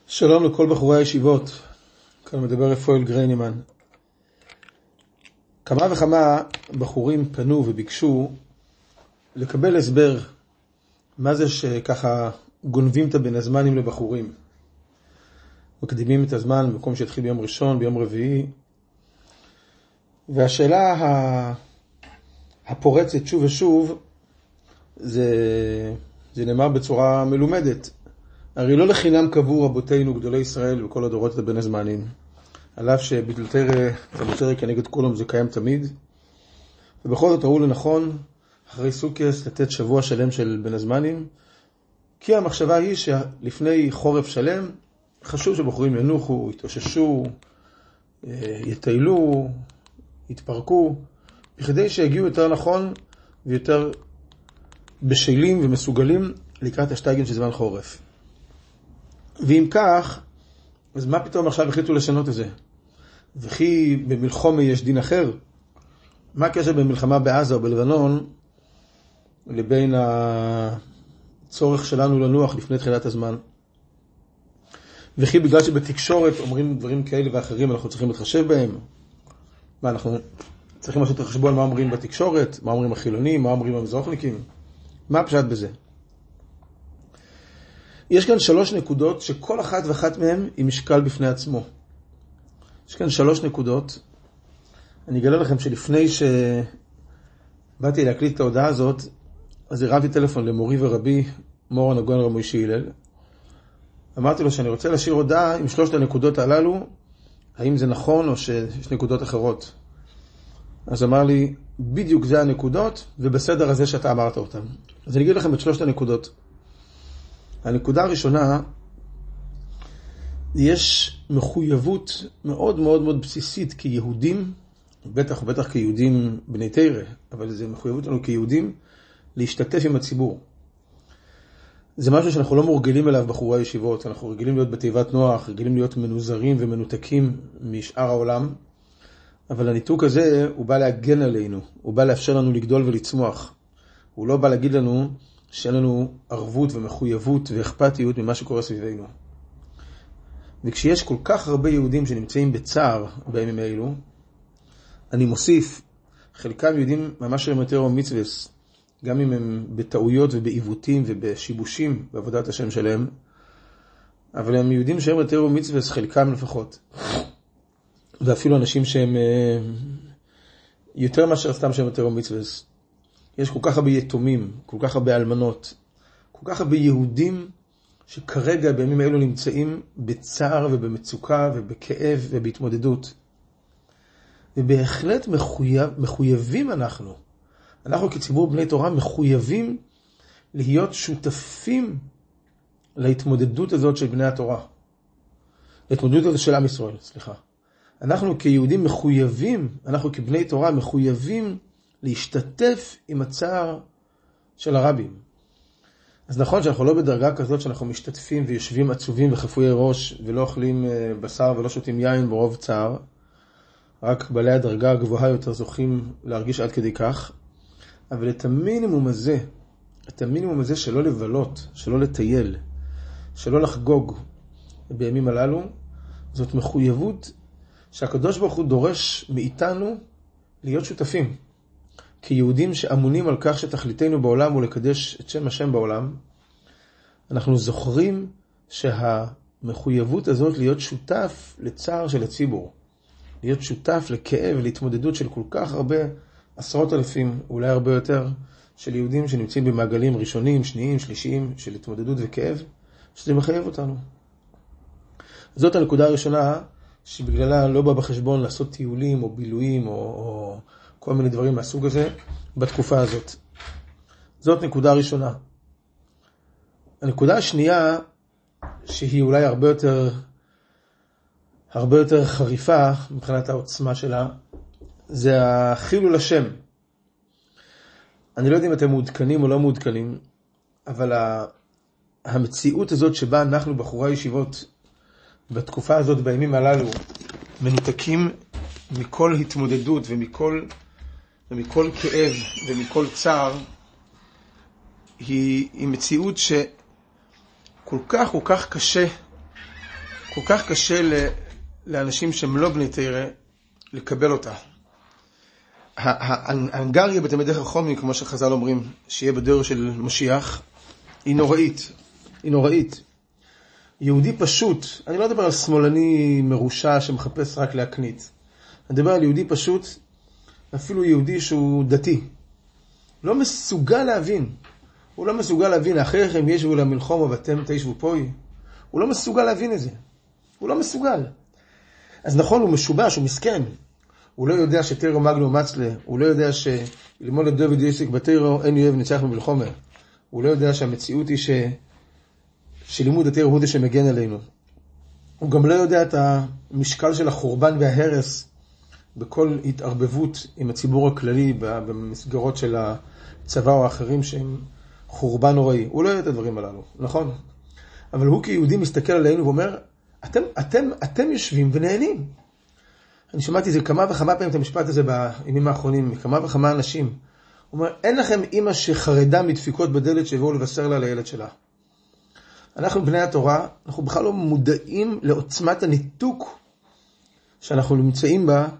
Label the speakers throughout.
Speaker 1: שלום לכל בחורי הישיבות, כאן מדבר רפואל גריינימן. כמה וכמה בחורים פנו וביקשו לקבל הסבר מה זה שככה גונבים את בין הזמנים לבחורים. מקדימים את הזמן במקום שהתחיל ביום ראשון, ביום רביעי. והשאלה הפורצת שוב ושוב, זה נאמר בצורה מלומדת. הרי לא לחינם קבעו רבותינו גדולי ישראל וכל הדורות את בין הזמנים. על אף שבתלתרי כנגד כולם זה קיים תמיד. ובכל זאת ראו לנכון, אחרי סוכות, לתת שבוע שלם של בין הזמנים. כי המחשבה היא שלפני חורף שלם, חשוב שבחורים ינוחו, יתאוששו, יטיילו, יתפרקו, בכדי שיגיעו יותר נכון ויותר בשלים ומסוגלים לקראת השטייגן של זמן חורף. ואם כך, אז מה פתאום עכשיו החליטו לשנות את זה? וכי במלחמה יש דין אחר? מה הקשר בין מלחמה בעזה או בלבנון לבין הצורך שלנו לנוח לפני תחילת הזמן? וכי בגלל שבתקשורת אומרים דברים כאלה ואחרים אנחנו צריכים להתחשב בהם? מה, אנחנו צריכים לעשות חשבון מה אומרים בתקשורת? מה אומרים החילונים? מה אומרים המזרחניקים? מה הפשט בזה? יש כאן 3 נקודות שכל אחת ואחת מהן היא משקל בפני עצמו. יש כאן 3 נקודות. אני אגלה לכם שלפני שבאתי להקליט את ההודעה הזאת, אז הרמתי טלפון למורי ורבי מורן הגאון רב מוישה הלל. אמרתי לו שאני רוצה להשאיר הודעה עם 3 הנקודות הללו, האם זה נכון או שיש נקודות אחרות. אז אמר לי, בדיוק זה הנקודות, ובסדר הזה שאתה אמרת אותם. אז אני אגיד לכם את 3 הנקודות. הנקודה הראשונה, יש מחויבות מאוד מאוד מאוד בסיסית כיהודים, בטח ובטח כיהודים בני תורה, אבל זה מחויבות לנו כיהודים להשתתף עם הציבור. זה משהו שאנחנו לא מורגלים אליו בחורי הישיבות, אנחנו רגילים להיות בתיבת נוח, רגילים להיות מנוזרים ומנותקים משאר העולם, אבל הניתוק הזה הוא בא להגן עלינו, הוא בא לאפשר לנו לגדול ולצמוח. הוא לא בא להגיד לנו שאין לנו ערבות ומחויבות ואכפתיות ממה שקורה סביבנו. וכשיש כל כך הרבה יהודים שנמצאים בצער בימים האלו, אני מוסיף, חלקם יהודים ממש יותר ומצווס, גם אם הם בטעויות ובעיוותים ובשיבושים בעבודת השם שלהם, אבל הם יהודים שהם יותר ומצווס, חלקם לפחות. ואפילו אנשים שהם יותר מאשר סתם שהם יותר ומצווס. יש כל כך הרבה יתומים, כל כך הרבה אלמנות, כל כך הרבה יהודים שכרגע בימים האלו נמצאים בצער ובמצוקה ובכאב ובהתמודדות. ובהחלט מחויבים אנחנו כציבור בני תורה מחויבים להיות שותפים להתמודדות הזאת של בני התורה. להתמודדות הזאת של עם ישראל, סליחה. אנחנו כיהודים מחויבים, אנחנו כבני תורה מחויבים להשתתף עם הצער של הרבים. אז נכון שאנחנו לא בדרגה כזאת שאנחנו משתתפים ויושבים עצובים וחפויי ראש ולא אוכלים בשר ולא שותים יין ברוב צער. רק בעלי הדרגה הגבוהה יותר זוכים להרגיש עד כדי כך. אבל את המינימום הזה שלא לבלות, שלא לטייל, שלא לחגוג בימים הללו, זאת מחויבות שהקדוש ברוך הוא דורש מאיתנו להיות שותפים. כיהודים שאמונים על כך שתכליתנו בעולם הוא לקדש את שם השם בעולם, אנחנו זוכרים שהמחויבות הזאת להיות שותף לצער של הציבור, להיות שותף לכאב, להתמודדות של כל כך הרבה עשרות אלפים, אולי הרבה יותר, של יהודים שנמצאים במעגלים ראשונים, שניים, שלישיים, של התמודדות וכאב, שזה מחייב אותנו. זאת הנקודה הראשונה שבגללה לא בא בחשבון לעשות טיולים או בילויים או כל מיני דברים מהסוג הזה בתקופה הזאת. זאת נקודה ראשונה. הנקודה השנייה, שהיא אולי הרבה יותר חריפה מבחינת העוצמה שלה, זה החילול השם. אני לא יודע אם אתם מעודכנים או לא מעודכנים, אבל המציאות הזאת שבה אנחנו בחורי הישיבות בתקופה הזאת בימים הללו מנותקים מכל התמודדות ומכל כאב ומכל צער, היא מציאות שכל כך קשה כל כך קשה לאנשים שהם לא בני תורה לקבל אותה. ההנגריה בתלמידי חכמים, כמו שחז"ל אומרים, שיהיה בדור של משיח, היא נוראית. היא נוראית. יהודי פשוט, אני לא מדבר על שמאלני מרושע שמחפש רק להקנית. אני מדבר על יהודי פשוט, אפילו יהודי שהוא דתי. לא מסוגל להבין. הוא לא מסוגל להבין, אחריכם ישבו למלחמה ואתם תשבו פה. הוא לא מסוגל להבין את זה. הוא לא מסוגל. אז נכון, הוא משובש, הוא מסכן. הוא לא יודע שתירו מגנו מצלה. הוא לא יודע שללמוד את דוד יסק בתירו אין אוהב ניצח במלחמה. הוא לא יודע שהמציאות היא שלימוד התירו הוא זה שמגן עלינו. הוא גם לא יודע את המשקל של החורבן וההרס בכל התערבבות עם הציבור הכללי במסגרות של הצבא או האחרים שהם חורבן נוראי. הוא לא יודע את הדברים הללו, נכון? אבל הוא כיהודי מסתכל עלינו ואומר, אתם יושבים ונהנים. אני שמעתי זה כמה וכמה פעמים את המשפט הזה בימים האחרונים, מכמה וכמה אנשים. הוא אומר, אין לכם אמא שחרדה מדפיקות בדלת שיבואו לבשר לה על הילד שלה. אנחנו בני התורה, אנחנו בכלל לא מודעים לעוצמת הניתוק שאנחנו נמצאים בה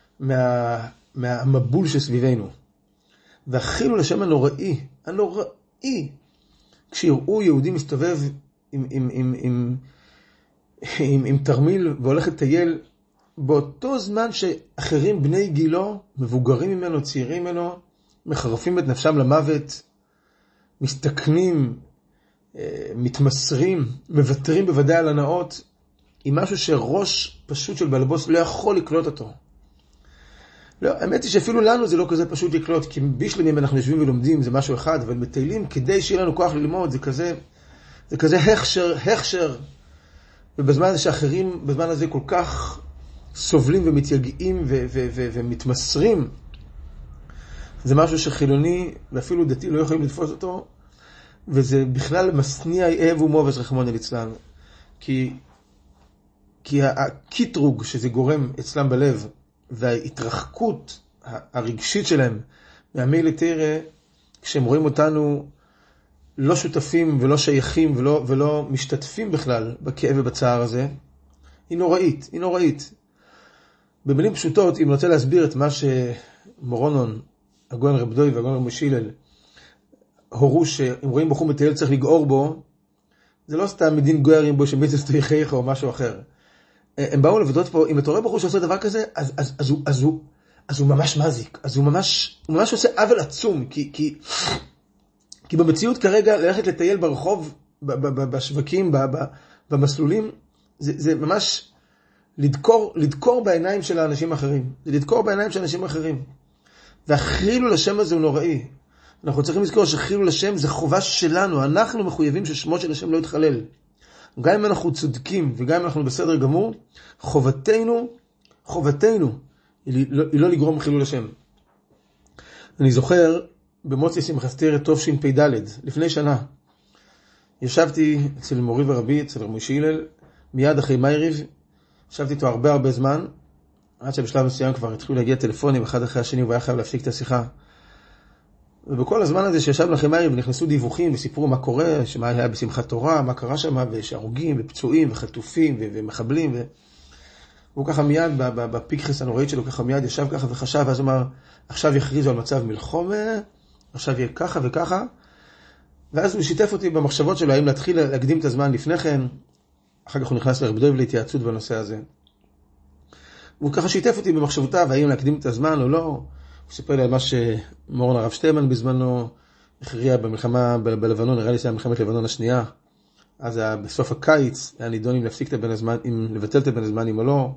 Speaker 1: מהמבול שסביבנו. והחילול השם הנוראי, כשיראו יהודי מסתובב עם תרמיל והולך לטייל, באותו זמן שאחרים בני גילו, מבוגרים ממנו, צעירים ממנו, מחרפים את נפשם למוות, מסתכנים, מתמסרים, מבטרים בוודאי על הנאות, עם משהו שראש פשוט של בלבוס לא יכול לקלוט אותו. לא, האמת היא שאפילו לנו זה לא כזה פשוט לקלוט, כי בשלמים אנחנו יושבים ולומדים, זה משהו אחד, אבל מטיילים כדי שיהיה לנו כוח ללמוד, זה כזה הכשר, ובזמן הזה שאחרים, בזמן הזה כל כך סובלים ומתייגעים ומתמסרים, זה משהו שחילוני ואפילו דתי לא יכולים לתפוס אותו, וזה בכלל מסניע אהב ומובס רחמנא ליצלן, כי הקיטרוג שזה גורם אצלם בלב, וההתרחקות הרגשית שלהם מהמי לתורה, כשהם רואים אותנו לא שותפים ולא שייכים ולא משתתפים בכלל בכאב ובצער הזה, היא נוראית. במילים פשוטות, אם אני רוצה להסביר את מה שמורונון, הגאון רב דוי והגאון רב משילל, הורו שאם רואים בחור מטייל צריך לגעור בו, זה לא סתם מדין גוירים בו שמיצס תויכיך או משהו אחר. הם באו לבדות פה, אם אתה רואה בחור שעושה דבר כזה, אז הוא ממש מזיק, אז הוא ממש עושה עוול עצום, כי במציאות כרגע ללכת לטייל ברחוב, בשווקים, במסלולים, זה ממש לדקור בעיניים של האנשים האחרים. זה לדקור בעיניים של אנשים אחרים. והחילול השם הזה הוא נוראי. אנחנו צריכים לזכור שחילול השם זה חובה שלנו. אנחנו מחויבים ששמו של השם לא יתחלל. גם אם אנחנו צודקים וגם אם אנחנו בסדר גמור, חובתנו היא לא לגרום חילול השם. אני זוכר במוצאי שמחת תורה תשפ"ד, לפני שנה, ישבתי אצל מורי ורבי, אצל רב משה הלל, מיד אחרי מעריב, ישבתי איתו הרבה זמן, עד שבשלב מסוים כבר התחילו להגיע טלפונים אחד אחרי השני, והוא היה חייב להפסיק את השיחה. ובכל הזמן הזה שישבנו אחרי מעריב, נכנסו דיווחים וסיפרו מה קורה, שמה היה בשמחת תורה, מה קרה שם, ויש הרוגים ופצועים וחטופים ומחבלים. והוא ככה מיד, בפיקחס הנוראית שלו, ככה מיד ישב ככה וחשב, ואז הוא אמר, עכשיו יכריזו על מצב מלחמה, עכשיו יהיה ככה וככה. ואז הוא שיתף אותי במחשבות שלו, האם להתחיל להקדים את הזמן לפני כן. אחר כך הוא נכנס לרב דוי להתייעצות בנושא הזה. והוא ככה שיתף אותי במחשבותיו, האם להקדים את הזמן או לא. הוא סיפר לי על מה שמורן הרב שטיימן בזמנו הכריע במלחמה בלבנון, נראה לי שהיה מלחמת לבנון השנייה. אז היה בסוף הקיץ, היה נידון אם להפסיק את הבן הזמן, אם לבטל את הבן הזמן או לא.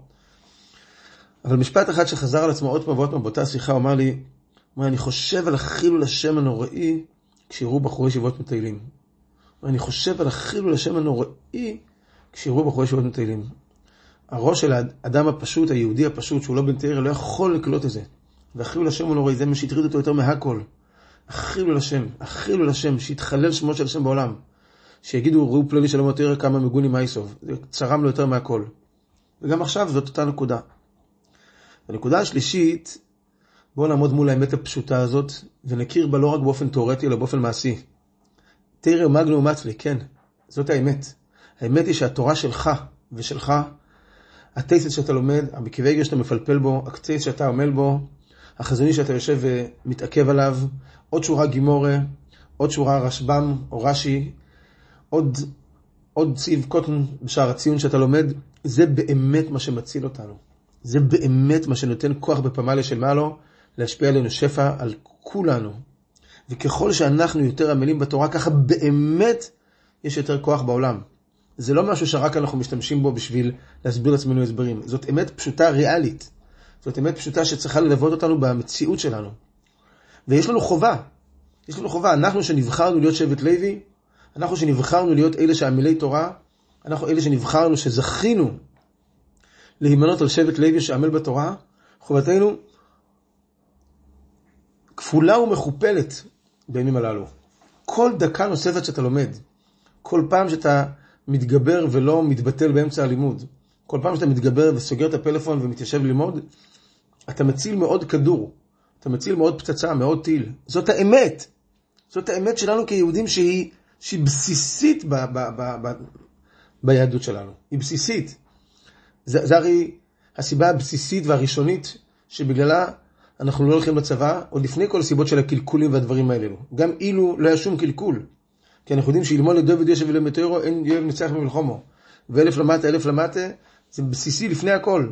Speaker 1: אבל משפט אחד שחזר על עצמו עוד פעם ועוד פעם באותה שיחה, הוא אמר לי, אני חושב על החילול השם הנוראי כשיראו בחורי ישיבות מטיילים. אני חושב על החילול השם הנוראי כשיראו בחורי ישיבות מטיילים. הראש של האדם הפשוט, היהודי הפשוט, שהוא לא בן תורה, לא יכול לקלוט את זה. והחילול השם הנוראי, זה מה שהטריד אותו יותר מהכל. החילול השם, שיתחלל שמו של השם בעולם. שיגידו, ראו פלוני שלום יותר כמה מגוני מייסוב. זה צרם לו יותר מהכל. וגם עכשיו זאת אותה נקודה. הנקודה השלישית, בואו נעמוד מול האמת הפשוטה הזאת, ונכיר בה לא רק באופן תיאורטי, אלא באופן מעשי. תרא מגנו ומצלי, כן, זאת האמת. האמת היא שהתורה שלך ושלך, הטייסט שאתה לומד, המקווה שאתה מפלפל בו, הקצייס שאתה עמל בו, החזוני שאתה יושב ומתעכב עליו, עוד שורה גימורה, עוד שורה רשב"ם או רש"י, עוד ציב קוטן בשער הציון שאתה לומד, זה באמת מה שמציל אותנו. זה באמת מה שנותן כוח בפמליה של מעלו, להשפיע עלינו שפע על כולנו. וככל שאנחנו יותר עמלים בתורה, ככה באמת יש יותר כוח בעולם. זה לא משהו שרק אנחנו משתמשים בו בשביל להסביר לעצמנו הסברים. זאת אמת פשוטה ריאלית. זאת אמת פשוטה שצריכה ללוות אותנו במציאות שלנו. ויש לנו חובה. יש לנו חובה. אנחנו שנבחרנו להיות שבט לוי, אנחנו שנבחרנו להיות אלה שעמלי תורה, אנחנו אלה שנבחרנו, שזכינו להימנות על שבט לוי שעמל בתורה, חובתנו כפולה ומכופלת בימים הללו. כל דקה נוספת שאתה לומד, כל פעם שאתה מתגבר ולא מתבטל באמצע הלימוד, כל פעם שאתה מתגבר וסוגר את הפלאפון ומתיישב ללמוד, אתה מציל מאוד כדור, אתה מציל מאוד פצצה, מאוד טיל. זאת האמת. זאת האמת שלנו כיהודים שהיא בסיסית ביהדות שלנו. היא בסיסית. זה הרי הסיבה הבסיסית והראשונית שבגללה אנחנו לא הולכים לצבא, עוד לפני כל הסיבות של הקלקולים והדברים האלה. גם אילו לא היה שום קלקול. כי אנחנו יודעים שילמוד לדוד ישב ולמטרו, אין יואב ניצח ממלחומו. ואלף למטה, זה בסיסי לפני הכל.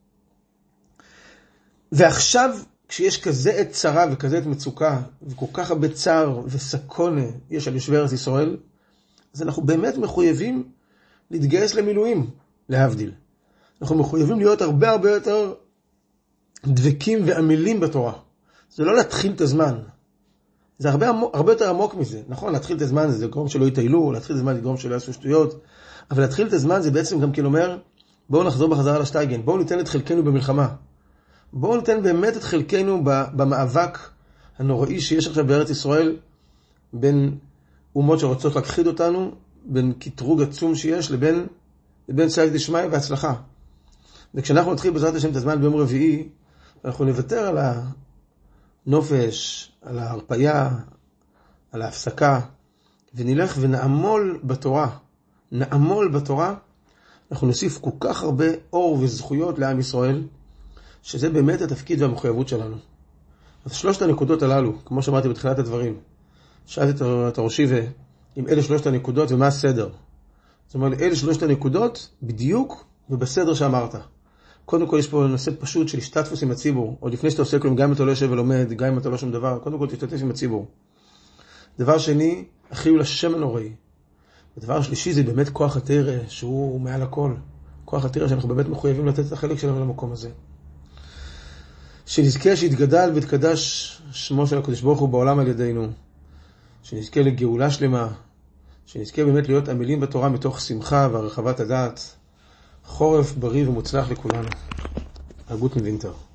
Speaker 1: ועכשיו, כשיש כזה עת צרה וכזה עת מצוקה, וכל כך הרבה צער וסקונה יש על יושבי ארץ ישראל, אז אנחנו באמת מחויבים להתגייס למילואים, להבדיל. אנחנו מחויבים להיות הרבה יותר דבקים ועמלים בתורה. זה לא להתחיל את הזמן. זה הרבה יותר עמוק מזה. נכון, להתחיל את הזמן זה גרום שלא יטיילו, להתחיל את הזמן זה גרום שלא יעשו שטויות, אבל להתחיל את הזמן זה בעצם גם אומר, בואו נחזור בחזרה לשטייגן, בואו ניתן את חלקנו במלחמה. בואו ניתן באמת את חלקנו במאבק הנוראי שיש עכשיו בארץ ישראל, בין אומות שרוצות להכחיד אותנו, בין קטרוג עצום שיש לבין סייג דשמיא והצלחה. וכשאנחנו נתחיל בעזרת השם את הזמן ביום רביעי, אנחנו נוותר על הנופש, על ההרפיה, על ההפסקה, ונלך ונעמול בתורה. נעמול בתורה, אנחנו נוסיף כל כך הרבה אור וזכויות לעם ישראל, שזה באמת התפקיד והמחויבות שלנו. אז שלושת הנקודות הללו, כמו שאמרתי בתחילת הדברים, שאלתי את הראשי עם אלה שלושת הנקודות ומה הסדר. זאת אומרת, אלה שלושת הנקודות בדיוק ובסדר שאמרת. קודם כל יש פה נושא פשוט של השתתפות עם הציבור, עוד לפני שאתה עושה כלום, גם אם אתה לא יושב ולומד, גם אם אתה לא שום דבר, קודם כל תשתתף עם הציבור. דבר שני, החיול השם הנוראי. ודבר שלישי זה באמת כוח התרא, שהוא מעל הכל. כוח התרא שאנחנו באמת מחויבים לתת את החלק שלנו למקום הזה. שנזכה שיתגדל ויתקדש שמו של הקדוש ברוך הוא בעולם על ידינו. שנזכה לגאולה שלמה. שנזכה באמת להיות עמלים בתורה מתוך שמחה והרחבת הדעת. חורף בריא ומוצלח לכולנו. הגות מווינטר.